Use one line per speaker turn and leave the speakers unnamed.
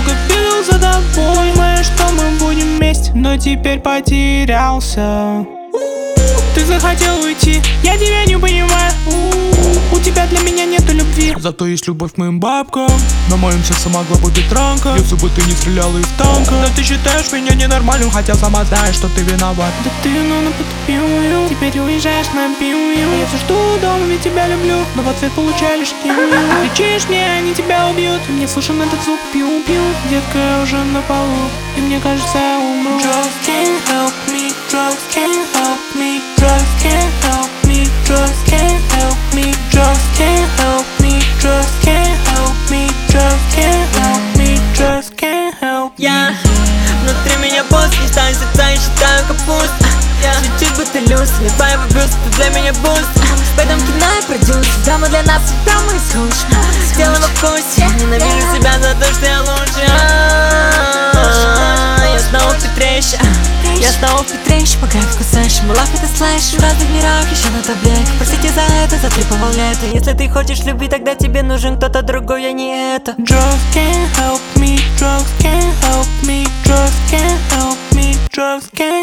долго бегал за тобой, зная, что мы будем вместе, но теперь потерялся. Ты захотел уйти, я тебя не понимаю. У тебя для меня нету любви, зато есть любовь к моим бабкам. На моем сердце могла быть ранка, если бы ты не стреляла из танка. Но ты считаешь меня ненормальным, хотя сама знаешь, что ты виноват. Да ты ну потупил, теперь уезжаешь на пиу. Я все жду дома, ведь тебя люблю, но в ответ получаю лишь киу. Кричишь мне, они тебя убьют, и мне слышен этот звук пиу-пиу. Детка, я уже на полу, и мне кажется, я умру. Drugs can't help me, drugs can't help me, drugs can't help me, drugs can't help me, drugs can't help me, drugs can't help me, drugs can't help me, drugs can't help me.
Я внутри меня босс, не ставлю сердца и считаю капуст. Чуть-чуть бутылюсь, сливаю в бюст, ты для меня буст. В этом кино я продюсер, драма для нас, драма и скучно. Сделай во вкусе, ненавижу себя за то, что я лучше. Я снова в Петреща, я снова в Петреща. По графику слэш, мулав это слэш. В разных мирах еще на таблетке. Простите за это, за 3 лета. Если ты хочешь любви, тогда тебе нужен кто-то другой, а не это.
Drugs can't help me, drugs can't help me, drugs can't help me, drugs can't